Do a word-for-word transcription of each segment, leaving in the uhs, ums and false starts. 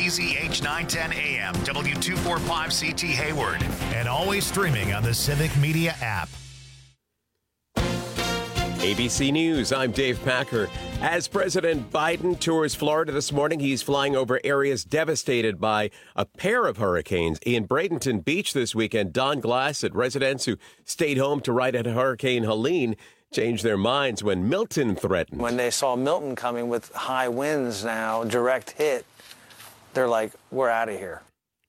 B Z H nine ten A M, W two forty-five C T Hayward, and always streaming on the Civic Media app. A B C News, I'm Dave Packer. As President Biden tours Florida this morning, he's flying over areas devastated by a pair of hurricanes. In Bradenton Beach this weekend, Don Glass said residents who stayed home to ride at Hurricane Helene changed their minds when Milton threatened. When they saw Milton coming with high winds now, direct hit, they're like, we're out of here.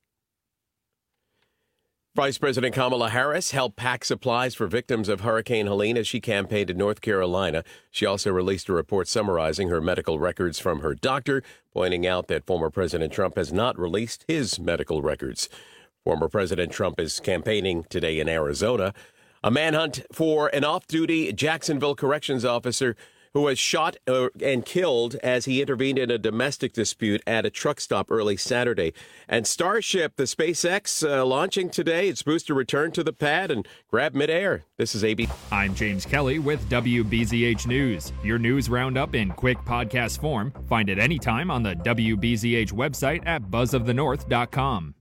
Vice President Kamala Harris helped pack supplies for victims of Hurricane Helene as she campaigned in North Carolina. She also released a report summarizing her medical records from her doctor, pointing out that former President Trump has not released his medical records. Former President Trump is campaigning today in Arizona. A manhunt for an off-duty Jacksonville corrections officer who was shot uh, and killed as he intervened in a domestic dispute at a truck stop early Saturday. And Starship, the SpaceX, uh, launching today. Its booster returned to the pad and grabbed midair. This is A B. I'm James Kelly with W B Z H News. Your news roundup in quick podcast form. Find it anytime on the W B Z H website at buzz of the north dot com.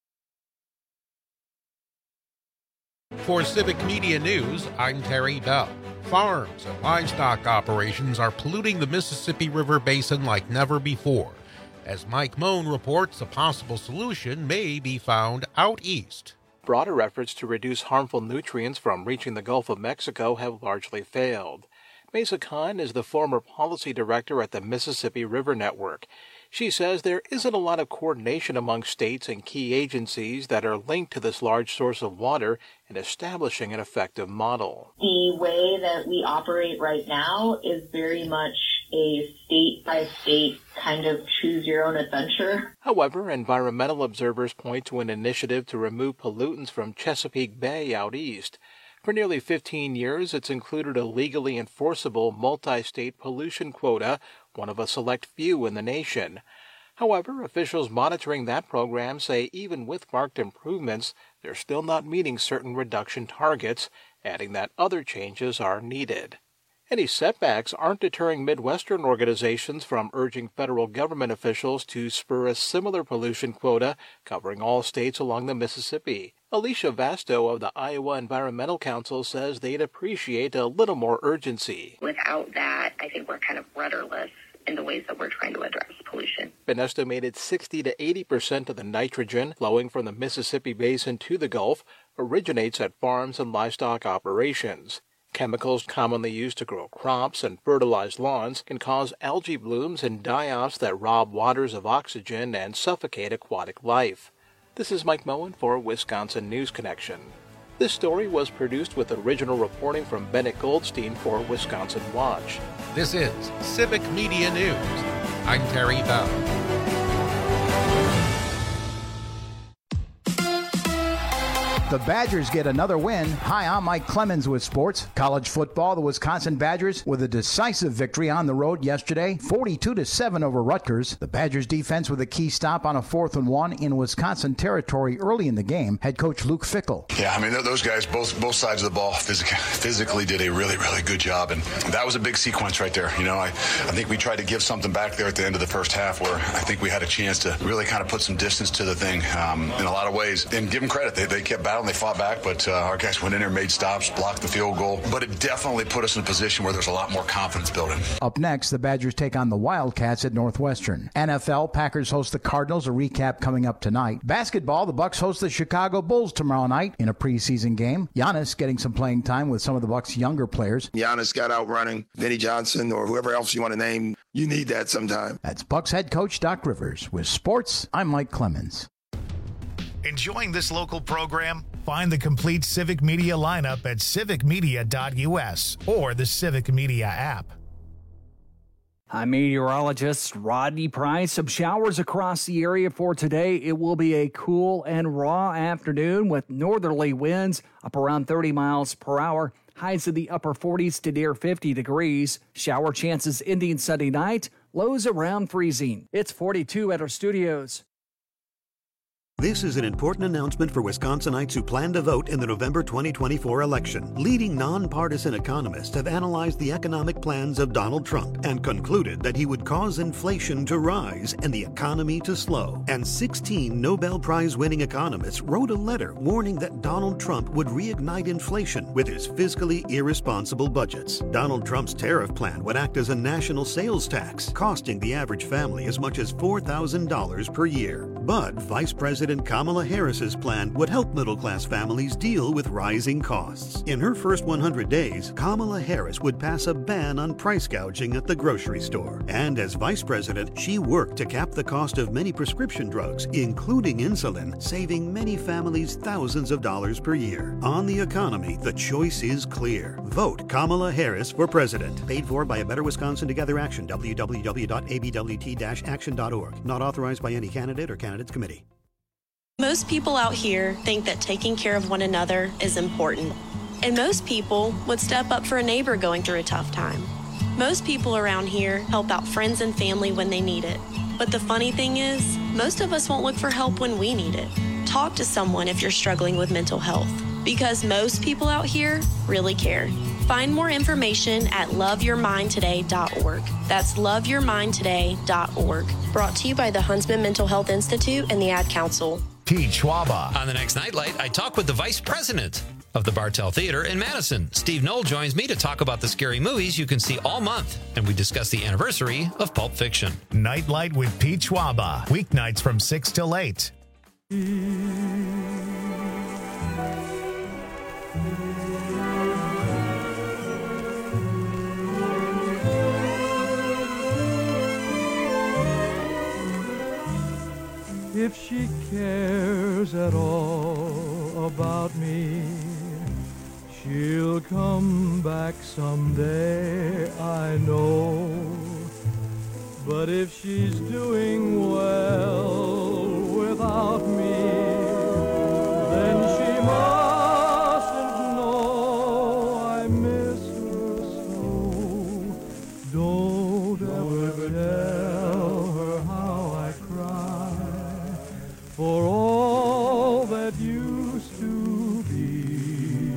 For Civic Media News, I'm Terry Bell. Farms and livestock operations are polluting the Mississippi River Basin like never before. As Mike Moan reports, a possible solution may be found out east. Broader efforts to reduce harmful nutrients from reaching the Gulf of Mexico have largely failed. Mesa Khan is the former policy director at the Mississippi River Network. She says there isn't a lot of coordination among states and key agencies that are linked to this large source of water in establishing an effective model. The way that we operate right now is very much a state-by-state kind of choose-your-own-adventure. However, environmental observers point to an initiative to remove pollutants from Chesapeake Bay out east. For nearly fifteen years, it's included a legally enforceable multi-state pollution quota, one of a select few in the nation. However, officials monitoring that program say even with marked improvements, they're still not meeting certain reduction targets, adding that other changes are needed. Any setbacks aren't deterring Midwestern organizations from urging federal government officials to spur a similar pollution quota covering all states along the Mississippi. Alicia Vasto of the Iowa Environmental Council says they'd appreciate a little more urgency. Without that, I think we're kind of rudderless in the ways that we're trying to address pollution. An estimated sixty to eighty percent of the nitrogen flowing from the Mississippi Basin to the Gulf originates at farms and livestock operations. Chemicals commonly used to grow crops and fertilize lawns can cause algae blooms and die-offs that rob waters of oxygen and suffocate aquatic life. This is Mike Moen for Wisconsin News Connection. This story was produced with original reporting from Bennett Goldstein for Wisconsin Watch. This is Civic Media News. I'm Terry Bell. The Badgers get another win. Hi, I'm Mike Clemens with sports. College football, the Wisconsin Badgers with a decisive victory on the road yesterday, forty-two to seven over Rutgers. The Badgers defense with a key stop on a fourth and one in Wisconsin territory early in the game. Head coach Luke Fickell. Yeah, I mean, those guys, both both sides of the ball, physically, physically did a really, really good job. And that was a big sequence right there. You know, I, I think we tried to give something back there at the end of the first half where I think we had a chance to really kind of put some distance to the thing um, in a lot of ways. And give them credit. They, they kept battling. They fought back, but uh, our guys went in there, made stops, blocked the field goal. But it definitely put us in a position where there's a lot more confidence building. Up next, the Badgers take on the Wildcats at Northwestern. N F L, Packers host the Cardinals. A recap coming up tonight. Basketball, the Bucks host the Chicago Bulls tomorrow night in a preseason game. Giannis getting some playing time with some of the Bucks' younger players. Giannis got out running Vinnie Johnson or whoever else you want to name. You need that sometime. That's Bucks head coach Doc Rivers. With sports, I'm Mike Clemens. Enjoying this local program? Find the complete Civic Media lineup at civic media dot u s or the Civic Media app. I'm meteorologist Rodney Price. Some showers across the area for today. It will be a cool and raw afternoon with northerly winds up around thirty miles per hour. Highs in the upper forties to near fifty degrees. Shower chances ending Sunday night. Lows around freezing. It's forty-two at our studios. This is an important announcement for Wisconsinites who plan to vote in the November twenty twenty-four election. Leading nonpartisan economists have analyzed the economic plans of Donald Trump and concluded that he would cause inflation to rise and the economy to slow. And sixteen Nobel Prize-winning economists wrote a letter warning that Donald Trump would reignite inflation with his fiscally irresponsible budgets. Donald Trump's tariff plan would act as a national sales tax, costing the average family as much as four thousand dollars per year. But Vice President Kamala Harris's plan would help middle-class families deal with rising costs. In her first one hundred days, Kamala Harris would pass a ban on price gouging at the grocery store. And as vice president, she worked to cap the cost of many prescription drugs, including insulin, saving many families thousands of dollars per year. On the economy, the choice is clear. Vote Kamala Harris for president. Paid for by A Better Wisconsin Together Action, w w w dot a b w t dash action dot org. Not authorized by any candidate or candidates committee. Most people out here think that taking care of one another is important. And most people would step up for a neighbor going through a tough time. Most people around here help out friends and family when they need it. But the funny thing is, most of us won't look for help when we need it. Talk to someone if you're struggling with mental health, because most people out here really care. Find more information at love your mind today dot org. That's love your mind today dot org. Brought to you by the Huntsman Mental Health Institute and the Ad Council. Pete Schwaba. On the next Nightlight, I talk with the vice president of the Bartell Theater in Madison. Steve Knoll joins me to talk about the scary movies you can see all month, and we discuss the anniversary of Pulp Fiction. Nightlight with Pete Schwaba. Weeknights from six till eight. If she cares at all about me, she'll come back someday, I know. But if she's doing well without me, then she mustn't know I miss her so. Don't ever tell her how I cry for all that used to be.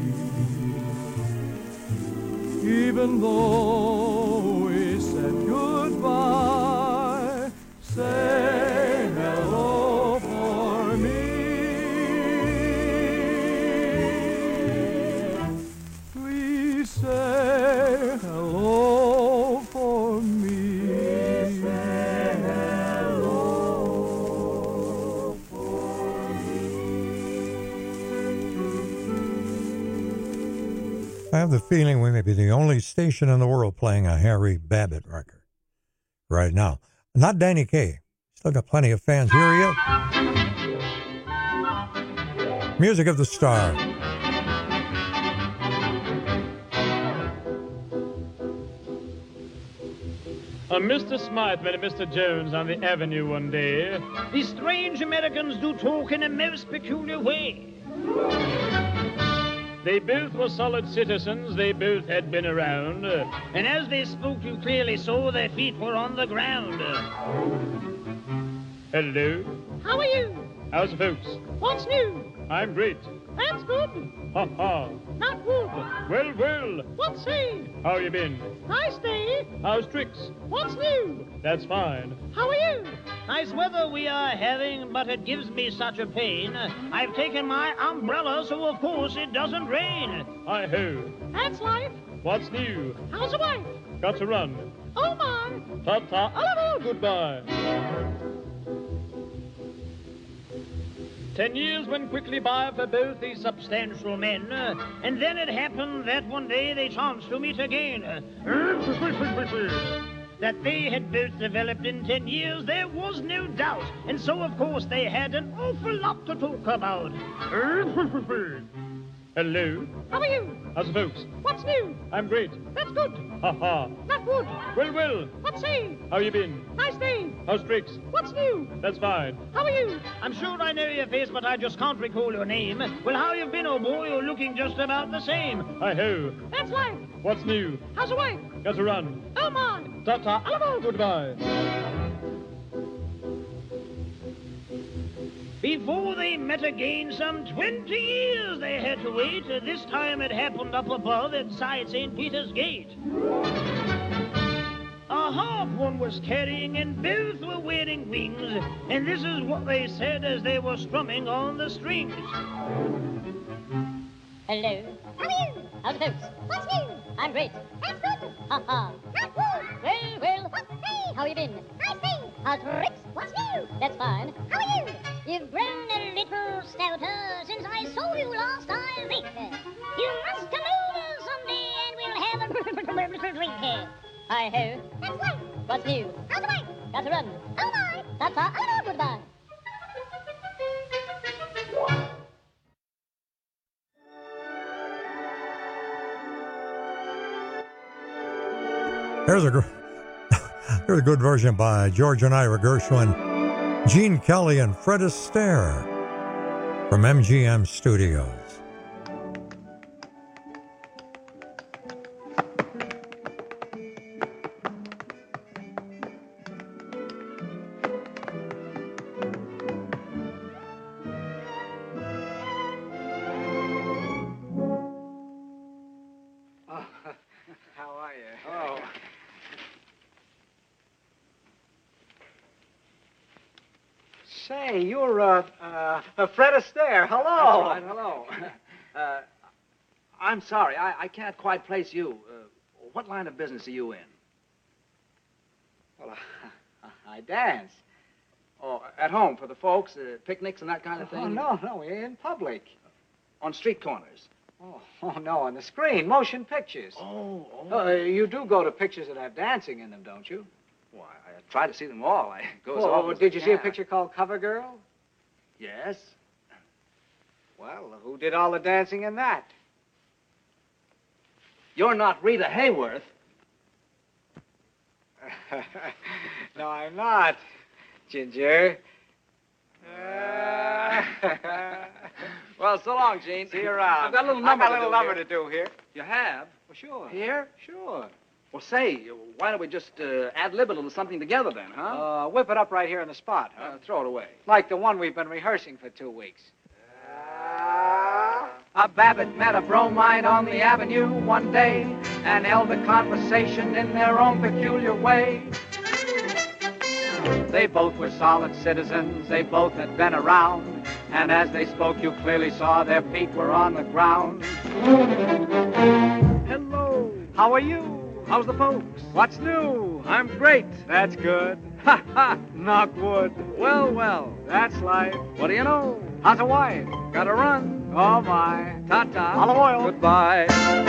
Even though we said goodbye, say hello for me. Please say hello for me. Say hello for me. I have the feeling we may be the only station in the world playing a Harry Babbitt record right now. Not Danny Kaye. Still got plenty of fans. Here he is. Music of the Star. Uh, Mister Smythe met Mister Jones on the avenue one day. These strange Americans do talk in a most peculiar way. They both were solid citizens, they both had been around, uh, and as they spoke you clearly saw their feet were on the ground. Hello? How are you? How's the folks? What's new? I'm great. That's good. Ha ha. Not good. Well, well. What say? How you been? Nice day. How's tricks? What's new? That's fine. How are you? Nice weather we are having, but it gives me such a pain. I've taken my umbrella, so of course it doesn't rain. Hi-ho. That's life. What's new? How's the wife? Got to run. Oh, my. Ta-ta. Hello. Goodbye. Ten years went quickly by for both these substantial men, uh, and then it happened that one day they chanced to meet again. That they had both developed in ten years, there was no doubt, and so of course they had an awful lot to talk about. Hello? How are you? How's the folks? What's new? I'm great. That's good. Ha ha. Not good. Well, well. What say? How you been? Nice day. How's tricks? What's new? That's fine. How are you? I'm sure I know your face, but I just can't recall your name. Well, how you been, old boy? You're looking just about the same. Hi-ho. That's life. What's new? How's the wife? Got to run. Oh, my. Ta-ta. Goodbye. Before they met again, some twenty years they had to wait. This time it happened up above inside Saint Peter's Gate. A harp one was carrying, and both were wearing wings. And this is what they said as they were strumming on the strings. Hello. How are you? How's the folks? What's new? I'm great. That's good. Ha ha. That's good. Well, well. What's hey? How you been? I've been. How's tricks? What's new? That's fine. How are you? You've grown a little stouter since I saw you last, I think. You must come over someday and we'll have a little drink here. Hi-ho. That's right. What's new? How's the wife? Got to run. Oh, my. That's all. Oh, no, goodbye. There's a, gr- there's a good version by George and Ira Gershwin, Gene Kelly, and Fred Astaire from M G M Studios. Say, you're, uh, uh, uh, Fred Astaire. Hello. That's right, hello. Uh, I'm sorry, I, I can't quite place you. Uh, what line of business are you in? Well, I, I dance. Oh, at home for the folks, uh, picnics and that kind of thing? Oh, no, no, in public. On street corners? Oh, oh, no, on the screen, motion pictures. Oh, oh. Uh, you do go to pictures that have dancing in them, don't you? Why, I try to see them all. I go as Oh, often as did I you see a can. picture called Cover Girl? Yes. Well, who did all the dancing in that? You're not Rita Hayworth. No, I'm not, Ginger. Uh... Well, so long, Gene. See you around. I've got a little number I've got a to little do number here. to do here. You have? Well, sure. Here? Sure. Well, say, why don't we just uh, ad-lib a little something together then, huh? Uh, whip it up right here on the spot, huh? Uh, throw it away. Like the one we've been rehearsing for two weeks. A Babbitt met a bromide on the avenue one day and held a conversation in their own peculiar way. They both were solid citizens, they both had been around, and as they spoke you clearly saw their feet were on the ground. Hello. How are you? How's the folks? What's new? I'm great. That's good. Ha ha! Knock wood. Well, well. That's life. What do you know? How's a wife? Gotta run. Oh, my. Ta-ta. Olive oil. Goodbye.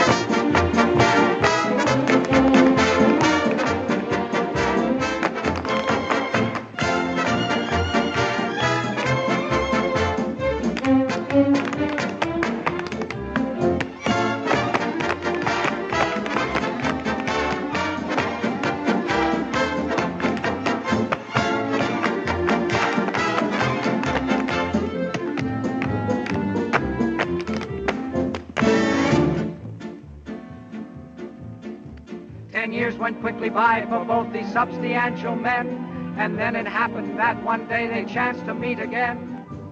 Ten years went quickly by for both these substantial men, and then it happened that one day they chanced to meet again.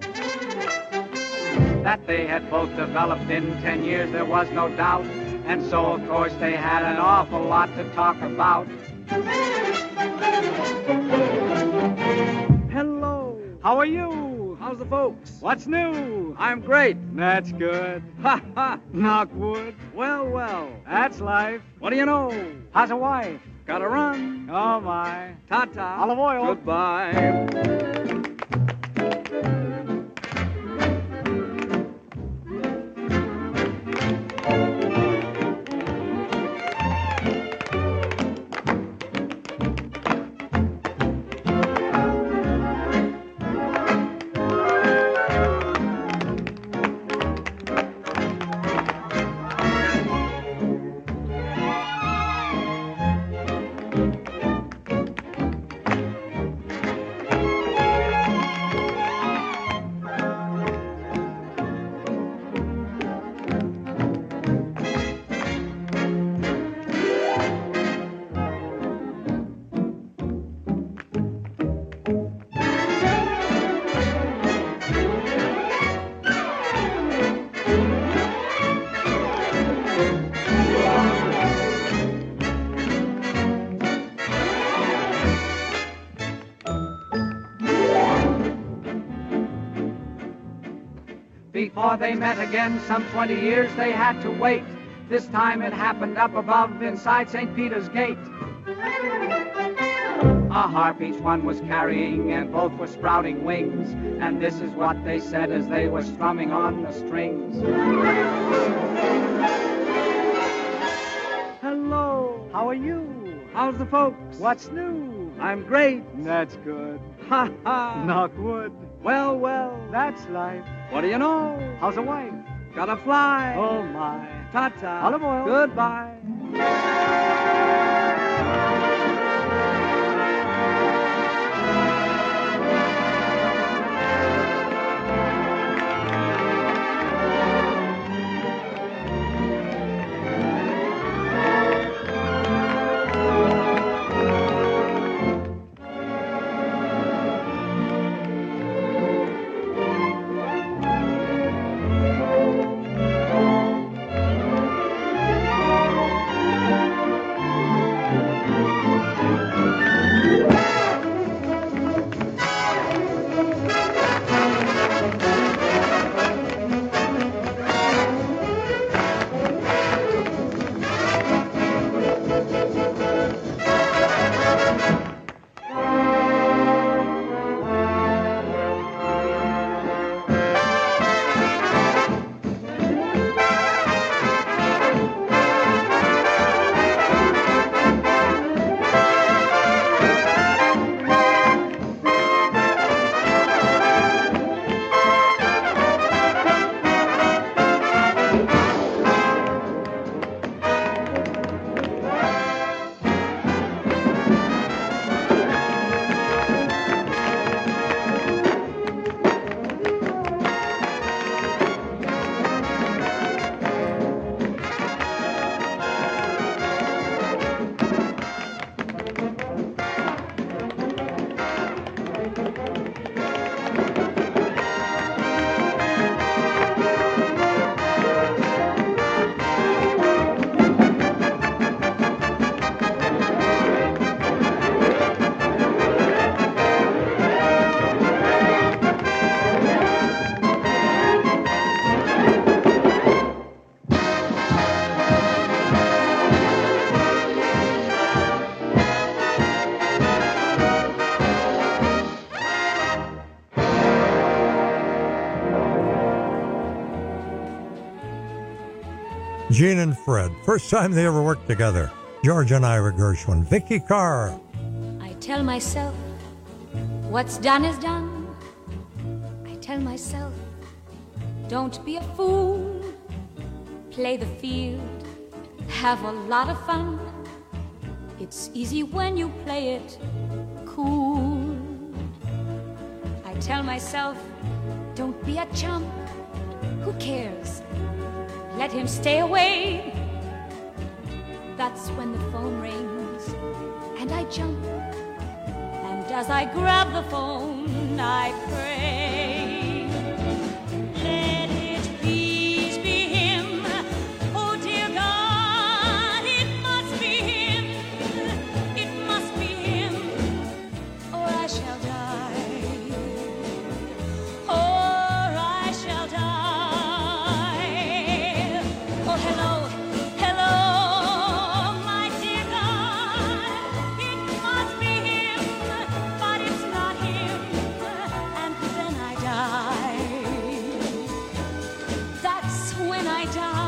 That they had both developed in ten years, there was no doubt, and so of course they had an awful lot to talk about. Hello. How are you? How's the folks? What's new? I'm great. That's good. Ha ha! Knock wood. Well, well. That's life. What do you know? How's a wife? Gotta run. Oh, my. Ta-ta. Olive oil. Goodbye. Before they met again, some twenty years they had to wait. This time it happened up above inside Saint Peter's Gate. A harp each one was carrying, and both were sprouting wings. And this is what they said as they were strumming on the strings. Hello, how are you? How's the folks? What's new? I'm great. That's good. Ha ha. Knock wood. Well, well, that's life. What do you know? How's a wife? Gotta fly. Oh my. Ta-ta. Olive oil. Goodbye. Gene and Fred, first time they ever worked together. George and Ira Gershwin, Vicky Carr. I tell myself, what's done is done. I tell myself, don't be a fool. Play the field, have a lot of fun. It's easy when you play it cool. I tell myself, don't be a chump. Who cares? Let him stay away. That's when the phone rings and I jump. And as I grab the phone, I pray. Let it please be him. Oh dear God, it must be him. It must be him, or I shall die. Or I shall die. Oh, hello, hello, my dear God. It must be him, but it's not him. And then I die. That's when I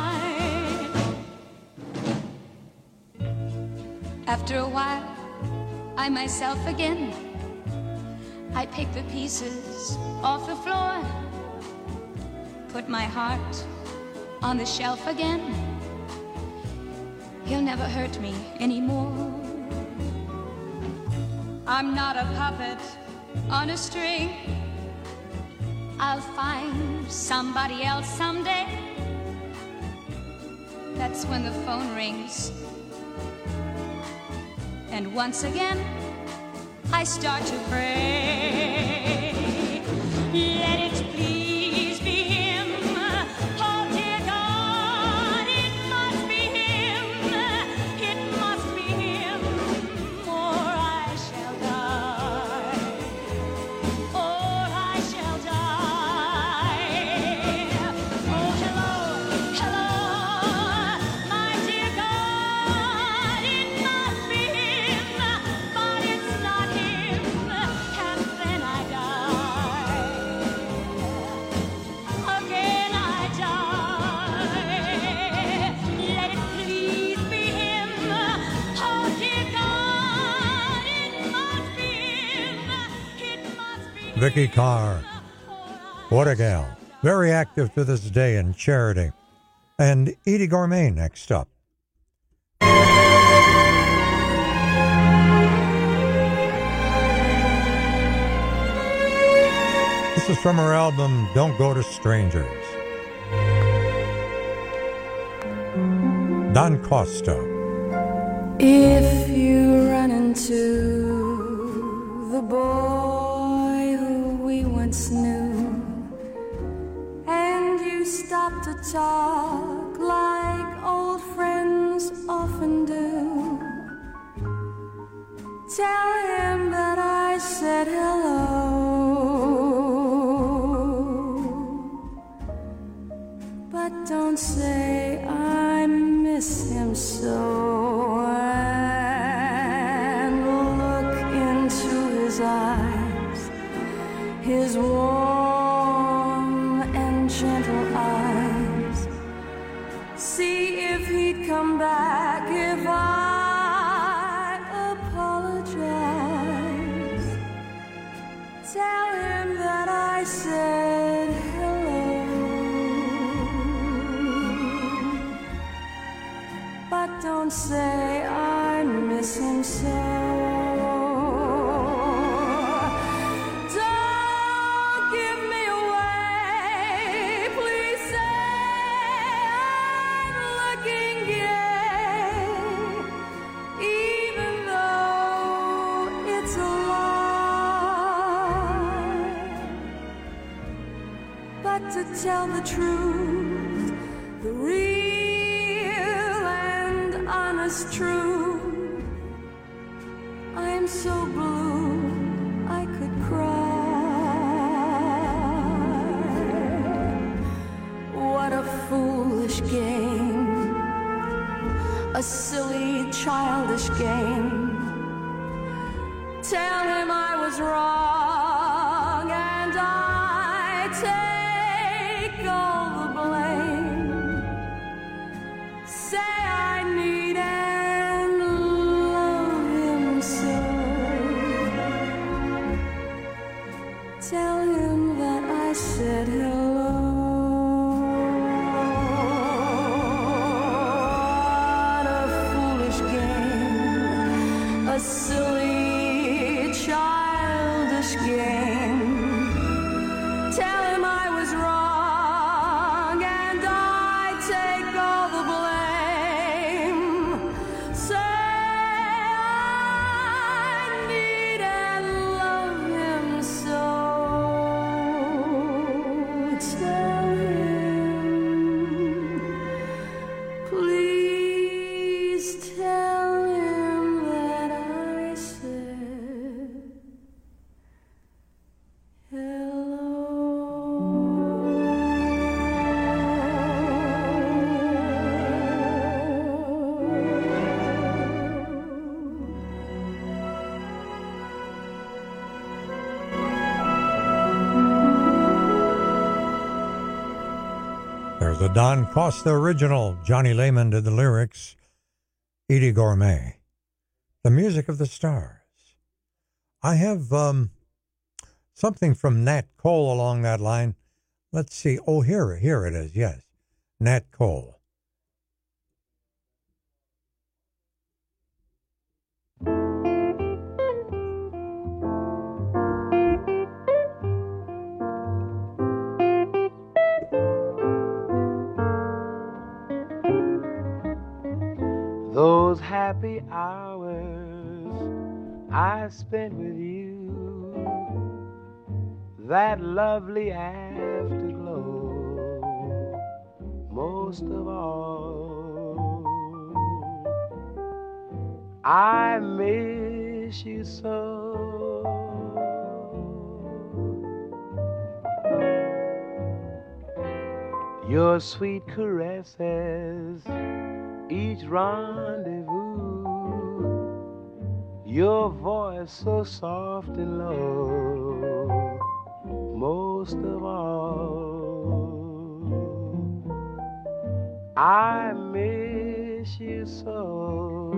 die. After a while, I myself again. I pick the pieces off the floor, put my heart on the shelf again. He'll never hurt me anymore. I'm not a puppet on a string. I'll find somebody else someday. That's when the phone rings. And once again, I start to pray. Let it please be him. Oh dear God, it must be him. It must be him, or I shall die. Or I shall die. Vicky Carr. What a gal. Very active to this day in charity. And Edie Gourmet next up. This is from her album, Don't Go to Strangers. Don Costa. If you run into the boy who we once knew, and you stop to talk like old friends often do, tell him that I said hello. But don't say I miss him so, and look into his eyes, his warm and gentle eyes. See if he'd come back if I apologize. Tell him that I said hello. But don't say I miss him so. Don't give me away. Please say I'm looking gay, even though it's a lie. But to tell the truth, the real honest truth, I am so blue I could cry. What a foolish game, a silly childish game. Tell him I was wrong and I take all the blame. Say I need and love him so. Tell him that I said hello. What a foolish game, a silly childish game. Tell him I was wrong and I take all the blame. Say I need and love him so. Tell him, please tell him that I said There's a Don Costa original. Johnny Lehman did the lyrics. Edie Gourmet. The Music of the Stars. I have um, something from Nat Cole along that line. Let's see. Oh, here, here it is. Yes. Nat Cole. Those happy hours I spent with you, that lovely afterglow, most of all, I miss you so. Your sweet caresses, each rendezvous, your voice so soft and low, most of all, I miss you so.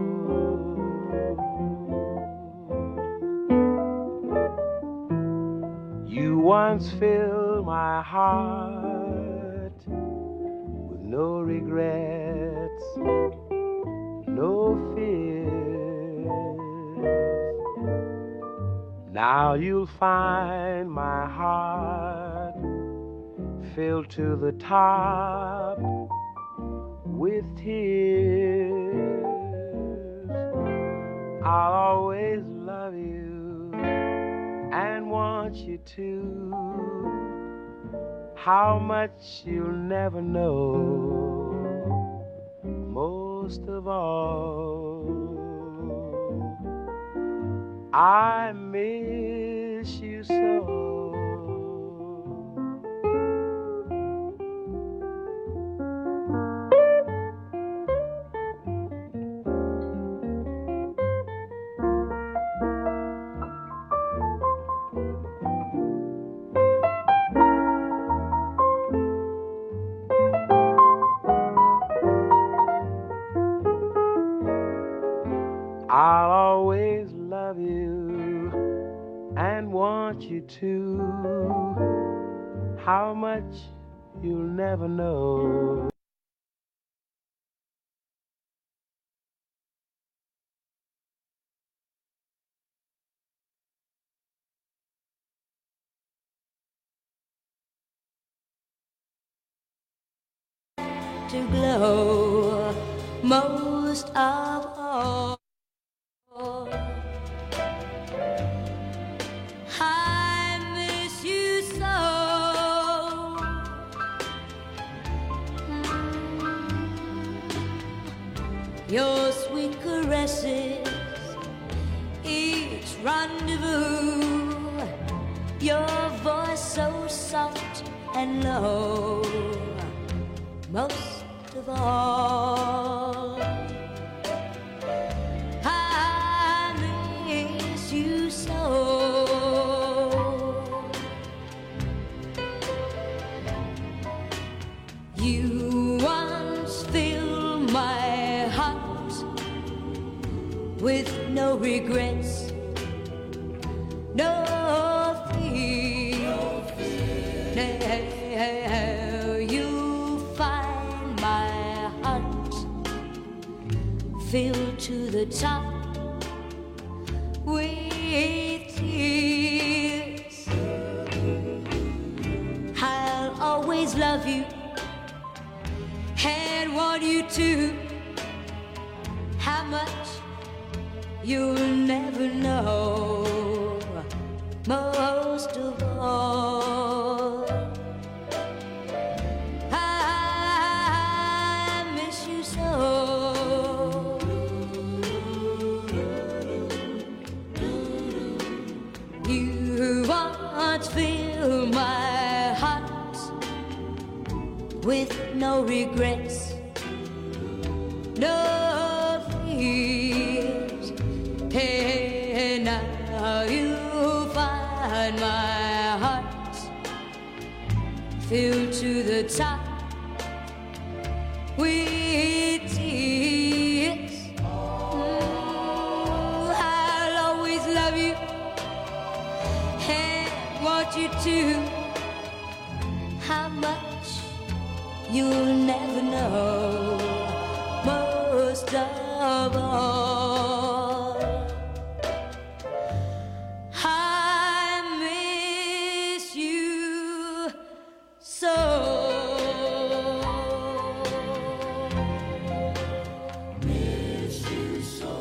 You once filled my heart with no regrets, no fears. Now you'll find my heart filled to the top with tears. I'll always love you and want you to. How much you'll never know. Most of all, I miss you so. I'll always love you and want you to. How much you'll never know. To glow most of all. I miss you so. Your sweet caresses, each rendezvous, your voice so soft and low. Most of all, I miss you so. You once filled my heart with no regrets, no fear. No fear. Now you find my heart filled to the top with tears. I'll always love you and want you to. How much you'll never know. Most of all, I miss you so. You once filled my heart with no regrets, no fears. Hey, now you find my heart filled to the top with tears. Mm, I'll always love you and want you to. How much you'll never know. Most of all, I miss you so. Miss you so.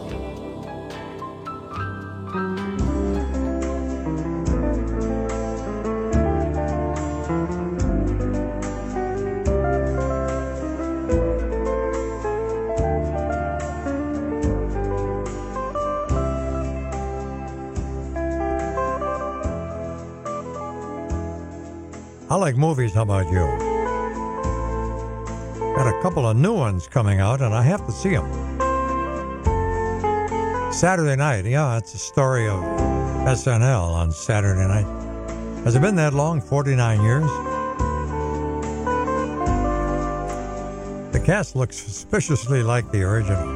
I like movies, how about you? Got a couple of new ones coming out, and I have to see them. Saturday night, yeah, it's a story of S N L on Saturday night. Has it been that long? forty-nine years? The cast looks suspiciously like the original.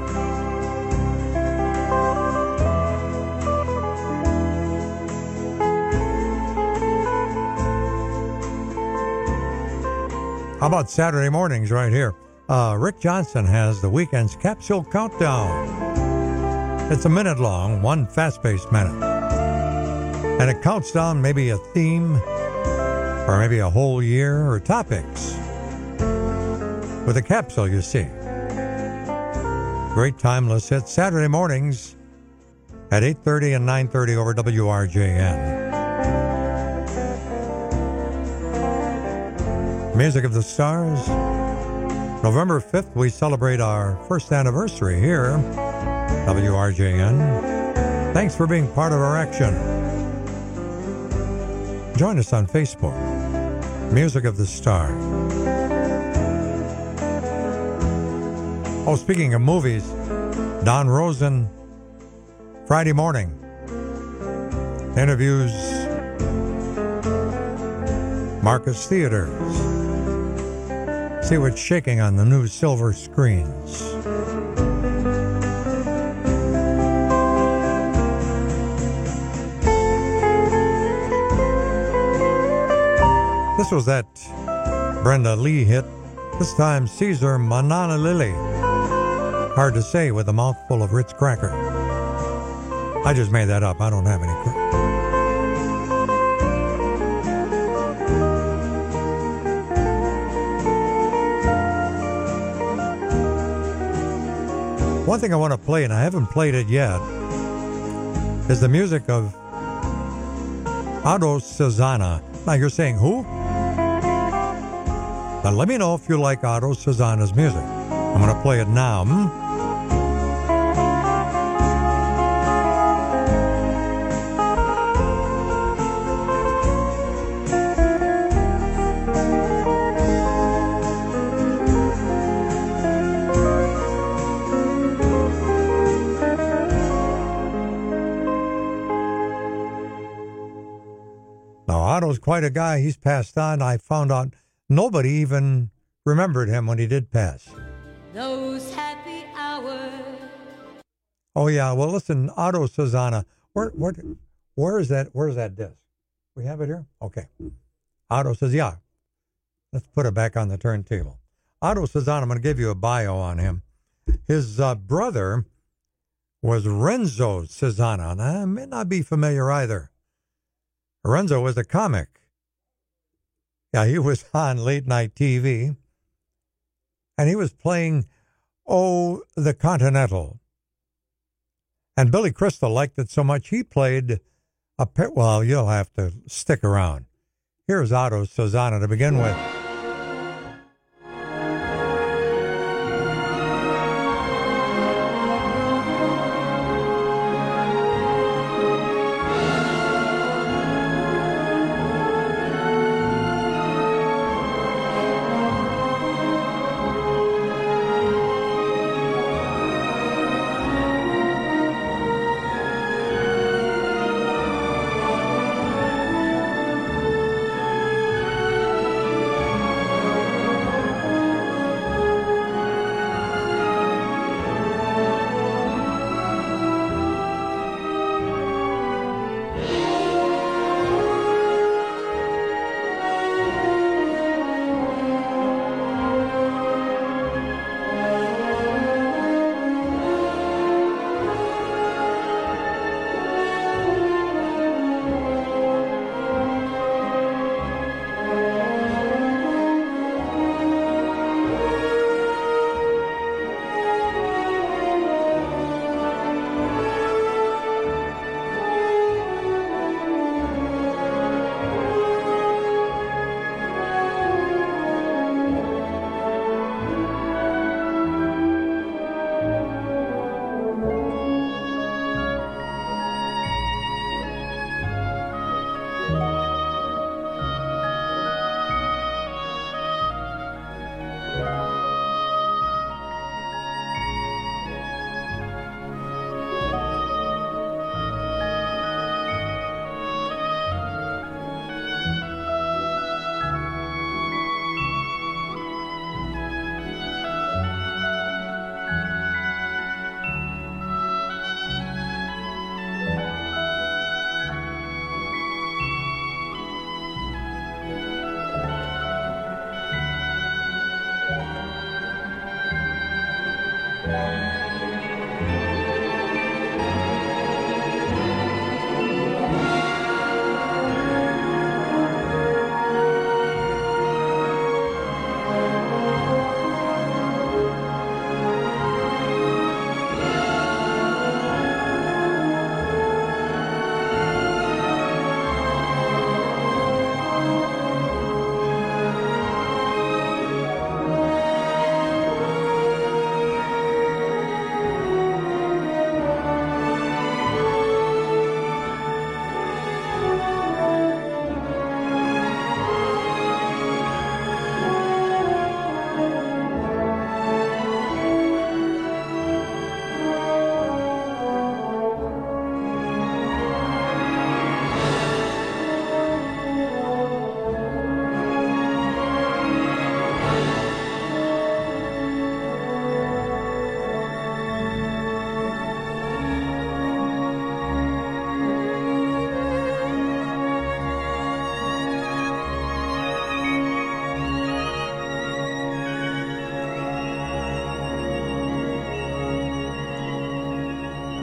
How about Saturday mornings right here? Uh, Rick Johnson has the weekend's capsule countdown. It's a minute long, one fast-paced minute. And it counts down maybe a theme or maybe a whole year or topics. With a capsule, you see. Great timeless hits Saturday mornings at eight thirty and nine thirty over W R J N. Music of the Stars. November fifth, we celebrate our first anniversary here, W R J N. Thanks for being part of our action. Join us on Facebook. Music of the Stars. Oh, speaking of movies, Don Rosen, Friday morning, interviews Marcus Theaters. See what's shaking on the new silver screens. This was that Brenda Lee hit. This time Caesar Manana Lily. Hard to say with a mouthful of Ritz cracker. I just made that up. I don't have any cracker. One thing I want to play, and I haven't played it yet, is the music of Otto Susanna. Now you're saying who? Now let me know if you like Otto Susanna's music. I'm going to play it now. Hmm? Otto's quite a guy. He's passed on. I found out nobody even remembered him when he did pass. Those happy hours. Oh yeah. Well, listen, Otto Susanna. Where, where, where is that? Where is that disc? We have it here. Okay. Otto says, yeah. Let's put it back on the turntable. Otto Susanna. I'm going to give you a bio on him. His uh, brother was Renzo Susanna. Now, that may not be familiar either. Renzo was a comic. Yeah, he was on late night T V. And he was playing, oh, the Continental. And Billy Crystal liked it so much, he played a pit. Well, you'll have to stick around. Here's Otto Susanna to begin with.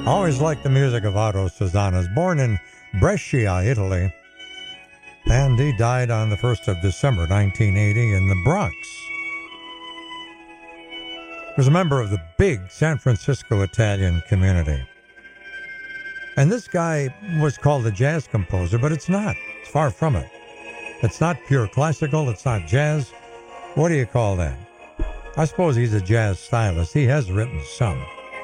Always liked the music of Otto Susanna. Born in Brescia, Italy, and he died on the first of December, nineteen eighty, in the Bronx. He was a member of the big San Francisco Italian community. And this guy was called a jazz composer, but it's not. It's far from it. It's not pure classical. It's not jazz. What do you call that? I suppose he's a jazz stylist. He has written some.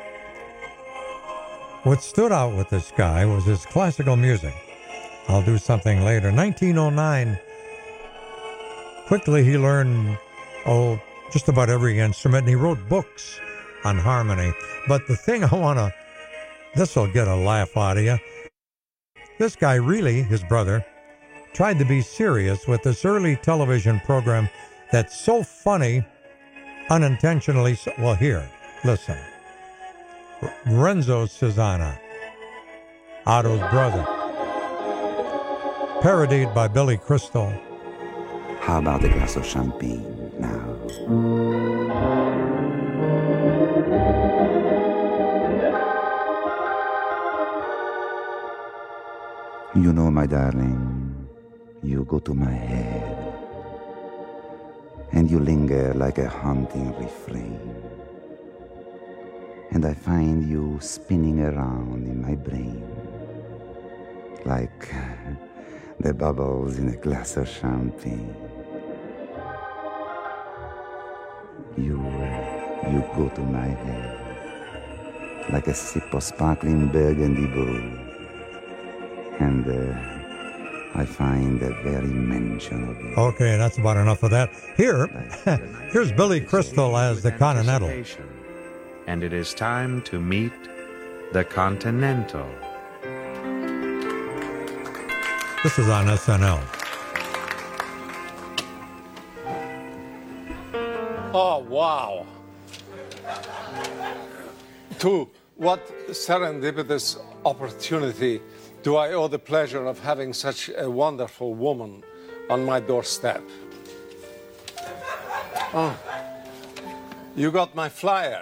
What stood out with this guy was his classical music. I'll do something later. nineteen oh nine, quickly he learned, oh, just about every instrument, and he wrote books on harmony. But the thing I want to, this will get a laugh out of you. This guy really, his brother, tried to be serious with this early television program that's so funny, unintentionally. So, well, here, listen. Renzo Susanna, Otto's brother, parodied by Billy Crystal. How about a glass of champagne now? You know, my darling, you go to my head, and you linger like a haunting refrain. And I find you spinning around in my brain like the bubbles in a glass of champagne. You, uh, you go to my head like a sip of sparkling burgundy brew. And uh, I find the very mention of you. Okay, that's about enough of that. Here, here's Billy Crystal as the Continental. And it is time to meet the Continental. This is on S N L. Oh, wow. To what serendipitous opportunity do I owe the pleasure of having such a wonderful woman on my doorstep? Oh, you got my flyer.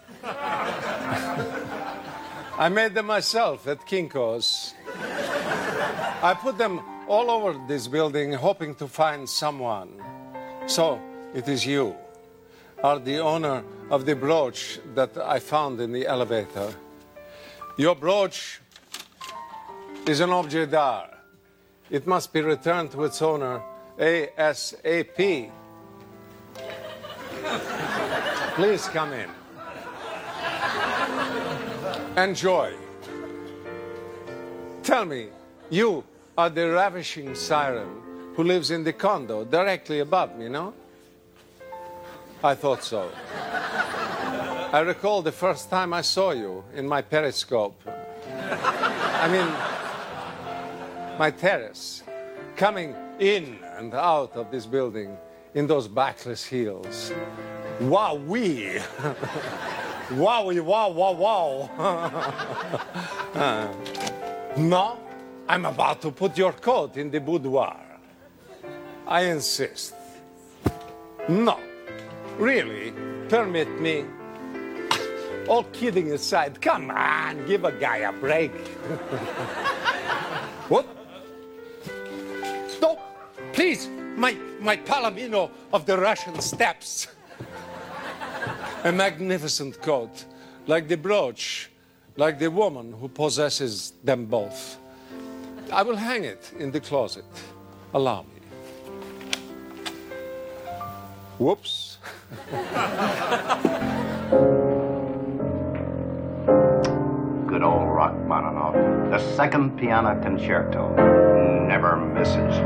I made them myself at Kinko's. I put them all over this building, hoping to find someone. So, it is you, are the owner of the brooch that I found in the elevator. Your brooch is an objet d'art. It must be returned to its owner ASAP. Please come in. Enjoy. Tell me, you are the ravishing siren who lives in the condo directly above me, no? I thought so. I recall the first time I saw you in my periscope. I mean, my terrace, coming in and out of this building in those backless heels. Wow-wee! Wowie, wow, wow, wow. uh, no, I'm about to put your coat in the boudoir. I insist. No, really, permit me. All kidding aside, come on, give a guy a break. What? No, please, my, my Palomino of the Russian steppes. A magnificent coat, like the brooch, like the woman who possesses them both. I will hang it in the closet. Allow me. Whoops. Good old Rachmaninoff. The second piano concerto. Never misses.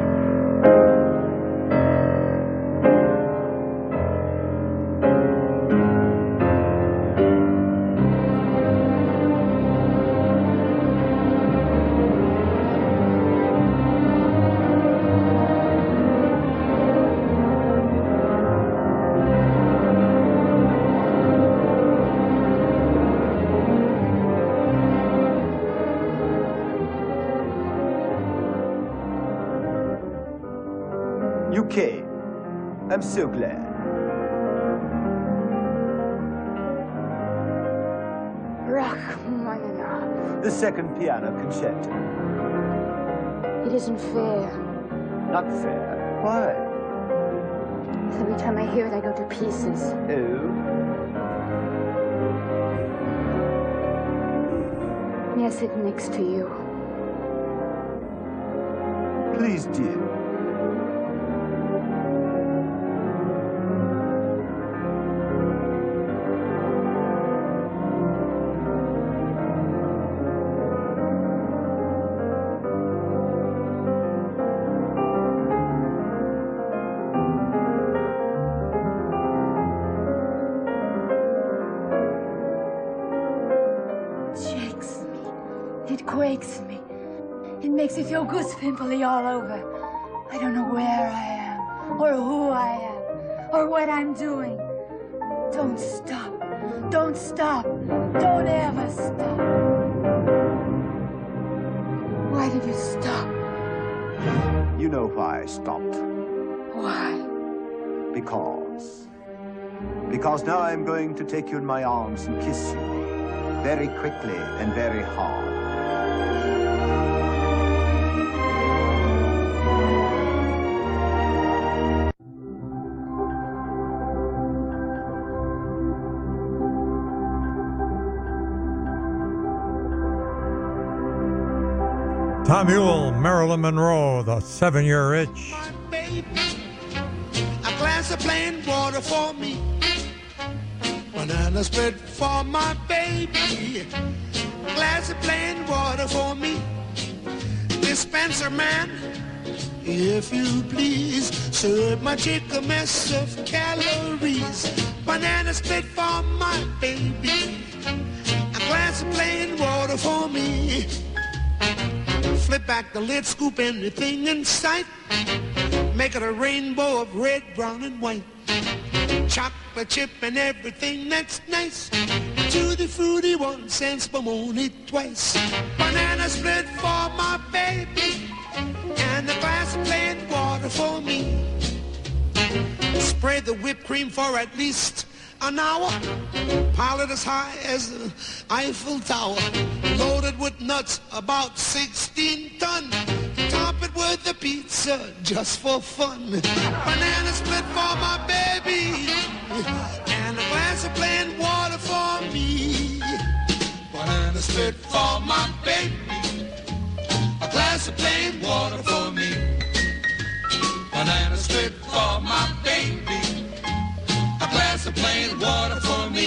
You came. I'm so glad. Rachmaninoff. the second piano concerto. It isn't fair. Not fair? Why? Every time I hear it, I go to pieces. Oh? May I sit next to you? Please, dear. It quakes me. It makes me feel goose pimply all over. I don't know where I am, or who I am, or what I'm doing. Don't stop. Don't stop. Don't ever stop. Why did you stop? You know why I stopped. Why? Because. Because now I'm going to take you in my arms and kiss you. Very quickly and very hard. Tom Ewell, Marilyn Monroe, The Seven-Year Itch. Baby, a glass of plain water for me. Banana split for my baby. A glass of plain water for me. Dispenser man, if you please, serve my chick a mess of calories. Banana split for my baby. A glass of plain water for me. Flip back the lid, scoop anything in sight. Make it a rainbow of red, brown, and white. Chocolate chip and everything that's nice. Tutti frutti once and spumoni twice. Banana split for my baby. And a glass of plain water for me. Spray the whipped cream for at least an hour. Pile it as high as the Eiffel Tower. Loaded with nuts, about sixteen ton. Top it with the pizza just for fun. Banana split for my baby. And a glass of plain water for me. Banana split for my baby. A glass of plain water for me. Banana split for my baby. A glass of plain water for me.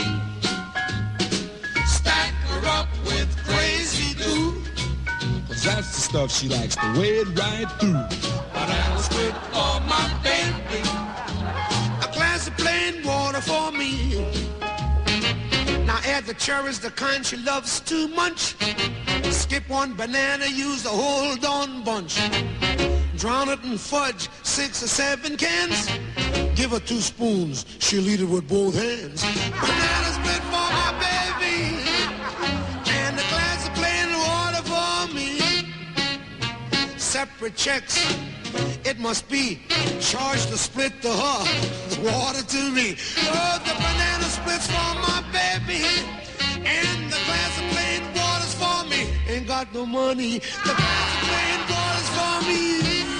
Stack her up with crazy do. Cause that's the stuff she likes to wade right through. Banana split for my baby. A glass of plain water for me. Now add the cherries, the kind she loves to munch. Skip one banana, use the hold on bunch. Drown it in fudge, six or seven cans. Give her two spoons, she'll eat it with both hands. Banana split for my baby. And a glass of plain water for me. Separate checks, it must be. Charge the split to her, the water to me. Oh, the banana splits for my baby. And the glass of plain water's for me. Ain't got no money, the glass of plain water's for me.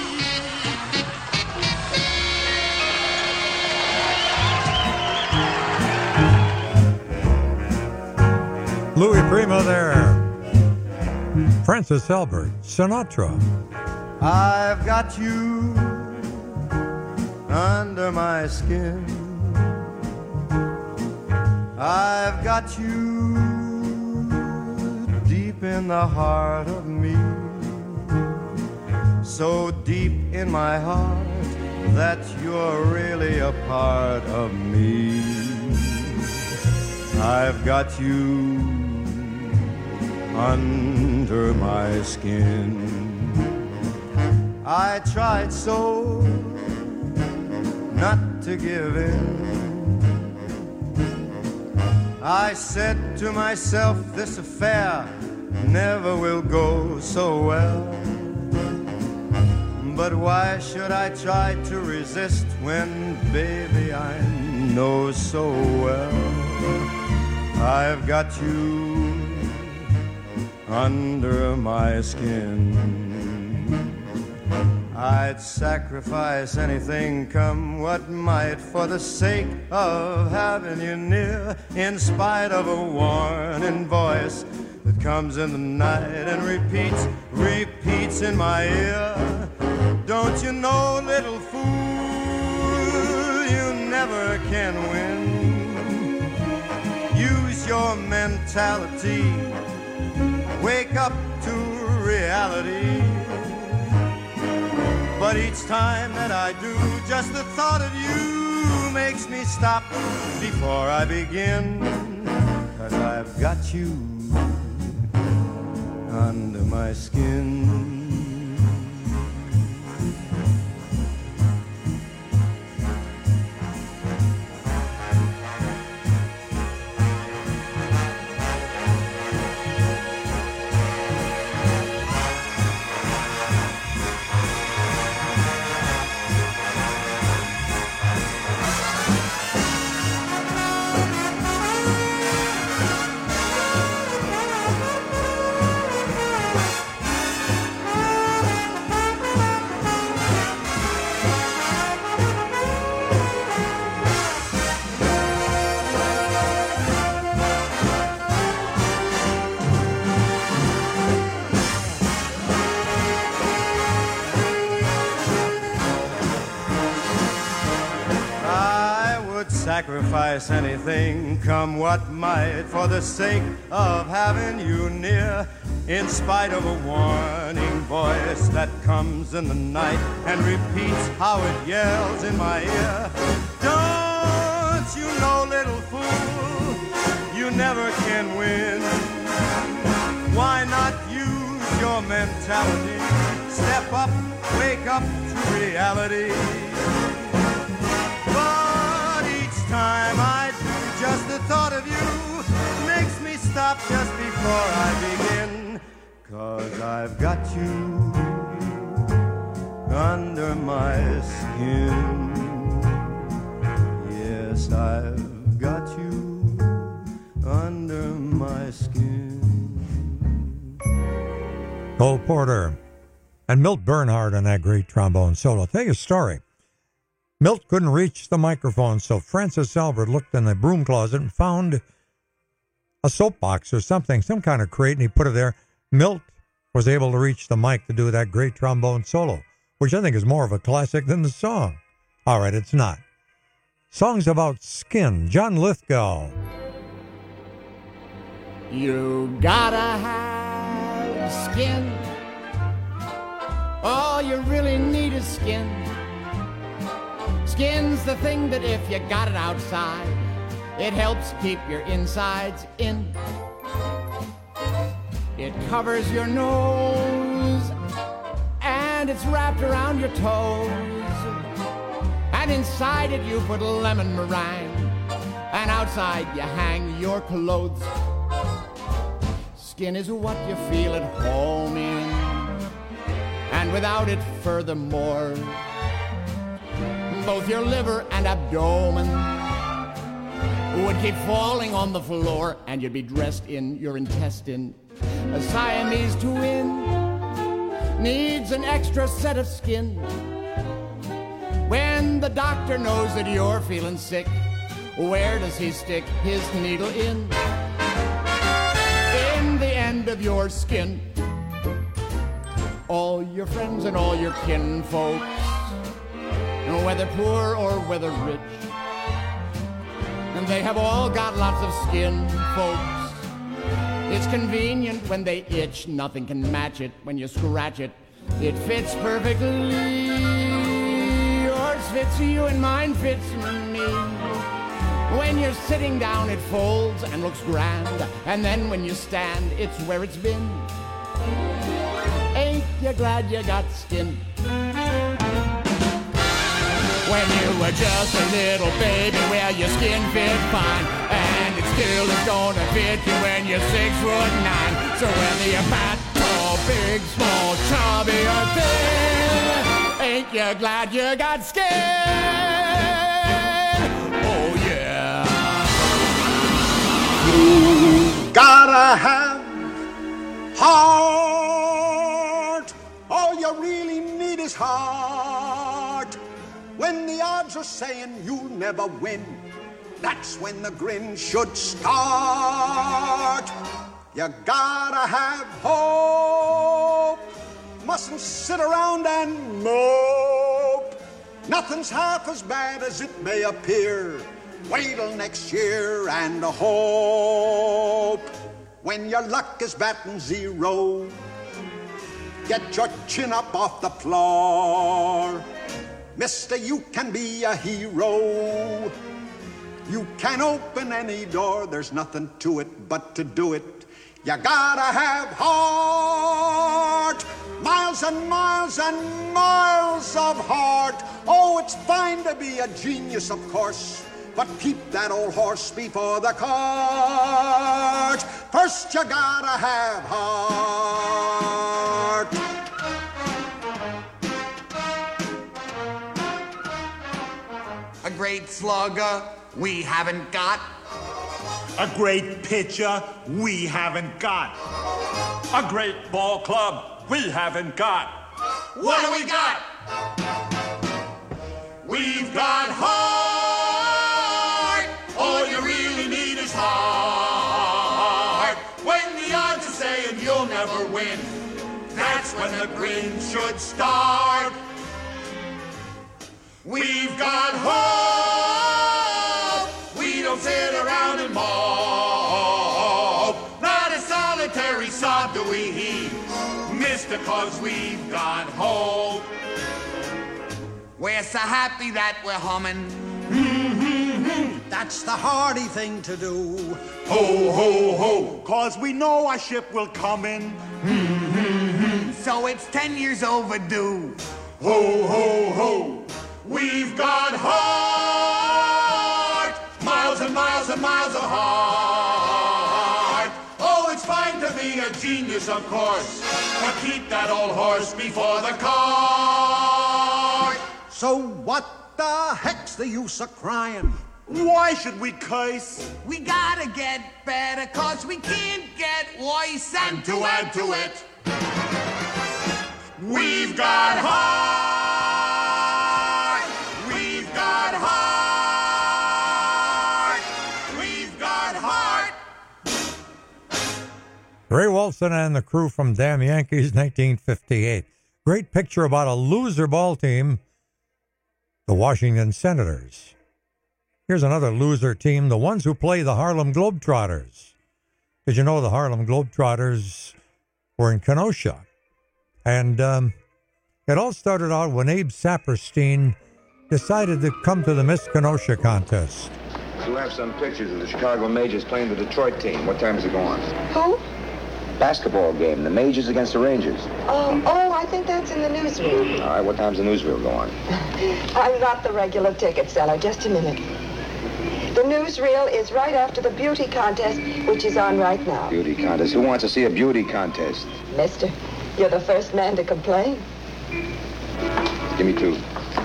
Louis Prima there. Francis Albert, Sinatra. I've got you under my skin. I've got you deep in the heart of me. So deep in my heart that you're really a part of me. I've got you under my skin. I tried so not to give in. I said to myself, this affair never will go so well. But why should I try to resist when, baby, I know so well I've got you under my skin. I'd sacrifice anything, come what might, for the sake of having you near, in spite of a warning voice that comes in the night and repeats, repeats in my ear. Don't you know, little fool, you never can win. Use your mentality, wake up to reality. But each time that I do, just the thought of you makes me stop before I begin. 'Cause I've got you under my skin. Sacrifice anything, come what might, for the sake of having you near, in spite of a warning voice that comes in the night and repeats how it yells in my ear. Don't you know, little fool, you never can win. Why not use your mentality? Step up, wake up to reality. Time I do, just the thought of you makes me stop just before I begin. 'Cause I've got you under my skin. Yes, I've got you under my skin. Cole Porter and Milt Bernhardt on that great trombone solo. I'll tell you a story. Milt couldn't reach the microphone, so Francis Albert looked in the broom closet and found a soapbox or something, some kind of crate, and he put it there. Milt was able to reach the mic to do that great trombone solo, which I think is more of a classic than the song. All right, it's not. Song's about skin. John Lithgow. You gotta have skin. All you really need is skin. Skin's the thing that if you got it outside, it helps keep your insides in. It covers your nose, and it's wrapped around your toes. And inside it you put a lemon meringue, and outside you hang your clothes. Skin is what you feel at home in, and without it, furthermore, both your liver and abdomen would keep falling on the floor, and you'd be dressed in your intestine. A Siamese twin needs an extra set of skin. When the doctor knows that you're feeling sick, where does he stick his needle in? In the end of your skin. All your friends and all your kinfolks, whether poor or whether rich, and they have all got lots of skin, folks. It's convenient when they itch. Nothing can match it when you scratch it. It fits perfectly. Yours fits you and mine fits me. When you're sitting down, it folds and looks grand, and then when you stand, it's where it's been. Ain't you glad you got skin? When you were just a little baby, well, your skin fit fine, and it still is gonna fit you when you're six foot nine. So whether you're fat, tall, big, small, chubby, or thin, ain't you glad you got skin? Oh yeah. You gotta have saying you'll never win, that's when the grin should start. You gotta have hope. Mustn't sit around and mope. Nothing's half as bad as it may appear. Wait till next year and hope. When your luck is batting zero, get your chin up off the floor. Mister, you can be a hero. You can open any door. There's nothing to it but to do it. You gotta have heart. Miles and miles and miles of heart. Oh, it's fine to be a genius, of course, but keep that old horse before the cart. First you gotta have heart. A great slugger we haven't got. A great pitcher we haven't got. A great ball club we haven't got. What do we got? We've got heart. All you really need is heart. When the odds are saying you'll never win, that's when the grin should start. We've got hope. We don't sit around and mope. Not a solitary sob do we heave, mister, 'cause we've got hope. We're so happy that we're humming. That's the hardy thing to do. Ho, ho, ho, 'cause we know our ship will come in. So it's ten years overdue. Ho, ho, ho, we've got heart. Miles and miles and miles of heart. Oh, it's fine to be a genius, of course, but keep that old horse before the cart. So what the heck's the use of crying? Why should we curse? We gotta get better, 'cause we can't get worse. And to add to it, we've got heart. We've got heart. We've got heart. Ray Walston and the crew from Damn Yankees, nineteen fifty-eight. Great picture about a loser ball team, the Washington Senators. Here's another loser team, the ones who play the Harlem Globetrotters. Did you know the Harlem Globetrotters were in Kenosha? And um, it all started out when Abe Saperstein decided to come to the Miss Kenosha contest. You have some pictures of the Chicago Majors playing the Detroit team. What time is it going? Who? Basketball game. The Majors against the Rangers. Oh, oh, I think that's in the newsreel. All right, what time's the newsreel going? I'm not the regular ticket seller. Just a minute. The newsreel is right after the beauty contest, which is on right now. Beauty contest. Who wants to see a beauty contest? Mister, you're the first man to complain. Give me two.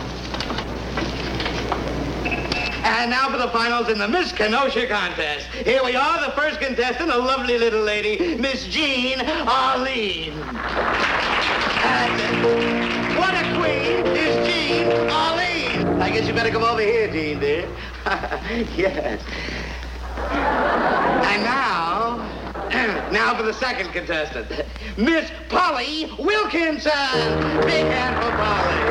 And now for the finals in the Miss Kenosha contest. Here we are, the first contestant, a lovely little lady, Miss Jean Arlene. And what a queen is Jean Arlene. I guess you better come over here, Jean, dear. Yes. And now, now for the second contestant, Miss Polly Wilkinson. Big hand for Polly.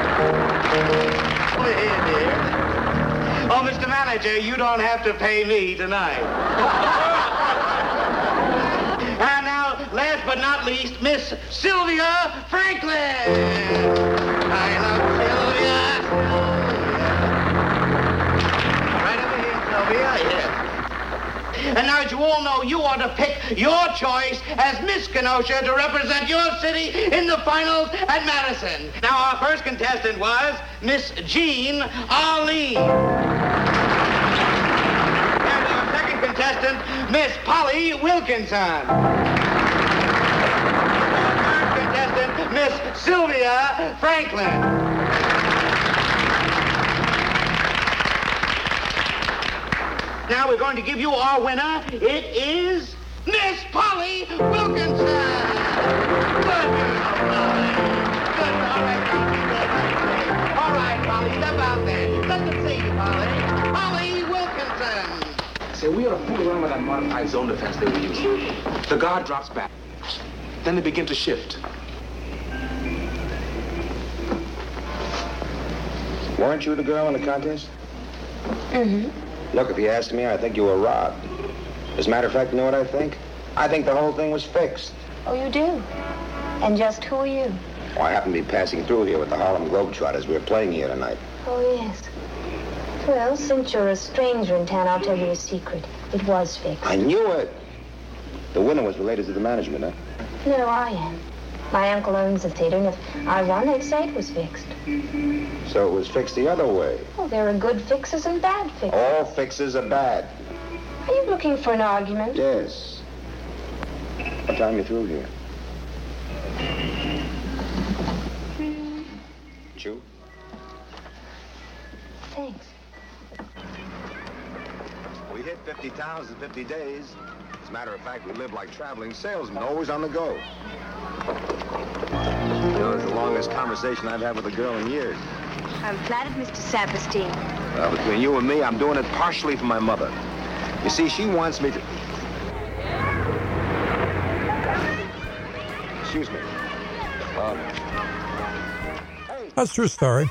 Over here, dear. Oh, Mister Manager, you don't have to pay me tonight. And now, last but not least, Miss Sylvia Franklin. I love Sylvia. Right over here, Sylvia, yeah. And now, as you all know, you ought to pick your choice as Miss Kenosha to represent your city in the finals at Madison. Now, our first contestant was Miss Jean Arlene. And our second contestant, Miss Polly Wilkinson. Our third contestant, Miss Sylvia Franklin. Now we're going to give you our winner. It is Miss Polly Wilkinson. Good, Polly. Good. All right, Polly. All right, Polly. Step out there. Let the say, we ought to fool around with that modified zone defense they were using. The guard drops back. Then they begin to shift. Weren't you the girl in the contest? Mm-hmm. Look, if you ask me, I think you were robbed. As a matter of fact, you know what I think? I think the whole thing was fixed. Oh, you do? And just who are you? Well, I happened to be passing through here with the Harlem Globetrotters. We were playing here tonight. Oh, yes. Well, since you're a stranger in town, I'll tell you a secret. It was fixed. I knew it. The winner was related to the management, huh? No, I am. My uncle owns the theater, and if I won, they'd say it was fixed. So it was fixed the other way. Oh, there are good fixes and bad fixes. All fixes are bad. Are you looking for an argument? Yes. What time are you through here? Chew? Thanks. We hit fifty towns in fifty days. As a matter of fact, we live like traveling salesmen, always on the go. You know, it's the longest conversation I've had with a girl in years. I'm flattered, Mister Saperstein. Well, between you and me, I'm doing it partially for my mother. You see, she wants me to... Excuse me. Um... That's a true story.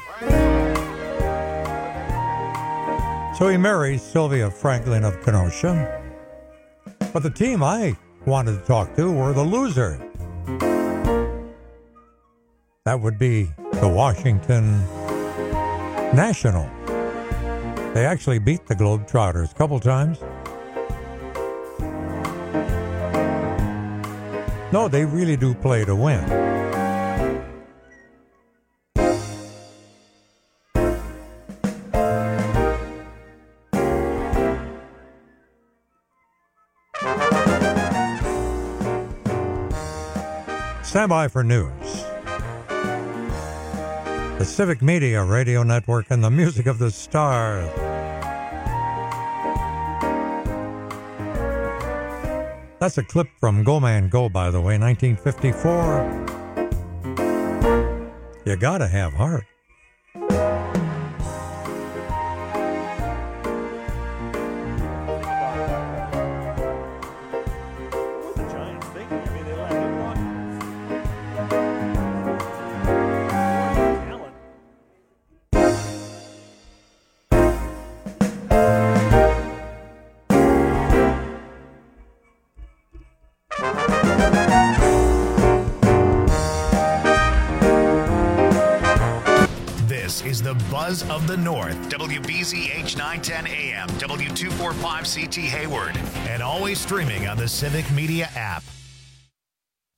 So he marries Sylvia Franklin of Kenosha. But the team I wanted to talk to were the loser. That would be the Washington National. They actually beat the Globetrotters a couple times. No, they really do play to win. Stand by for news. The Civic Media Radio Network and the music of the stars. That's a clip from Go Man Go, by the way, nineteen fifty-four. You gotta have heart. Buzz of the North, W B Z H nine ten A M, W two forty-five C T Hayward, and always streaming on the Civic Media app.